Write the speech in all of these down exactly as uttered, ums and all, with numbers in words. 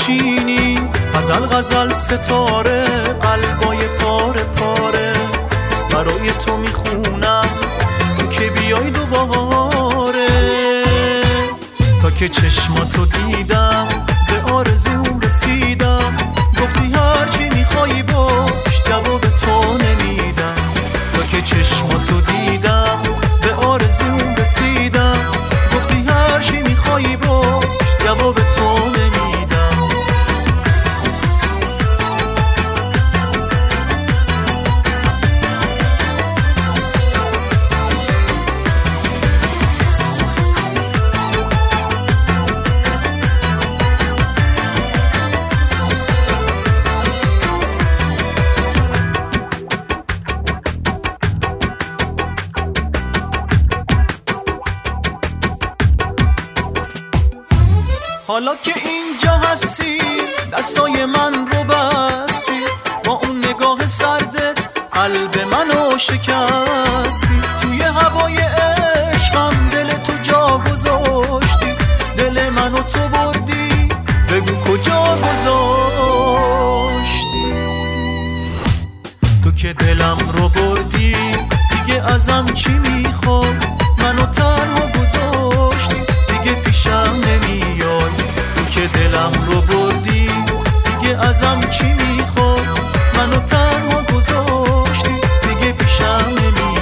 بچینی، غزل غزل ستاره قلبای پاره پاره برای تو میخونم تو که بیای دوباره. تا که چشماتو دیدم به آرزوم رسیدم، گفتی هرچی میخوایی باش جواب تو نمیدم. تا که چشماتو دیدم به آرزوم رسیدم، گفتی هرچی میخوایی باش جواب تو نمیدم. حالا که اینجا هستی دستای من رو بستی، با اون نگاه سردت قلب منو شکستی. توی هوای عشقم دل تو جا گذاشتی، دل منو تو بردی بگو کجا گذاشتی. تو که دلم رو بردی دیگه ازم چی میخوای، منو تنها گذاشتی دیگه پیشم نمیای. تو که دلم رو بردی دیگه ازم چی میخوای، منو تنها گذاشتی دیگه پیشم نمیای.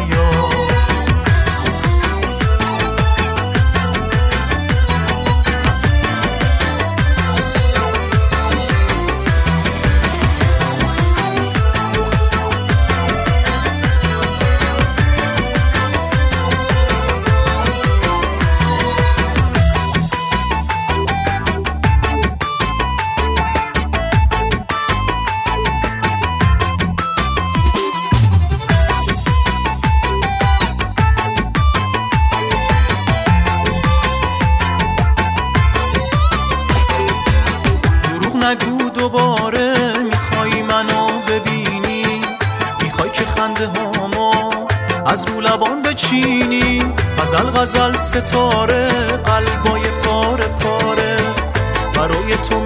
نگو دوباره میخوای منو ببینی، میخوای که خنده هامو از رو لبان بچینی. غزل غزل ستاره قلبای پاره پاره برای تو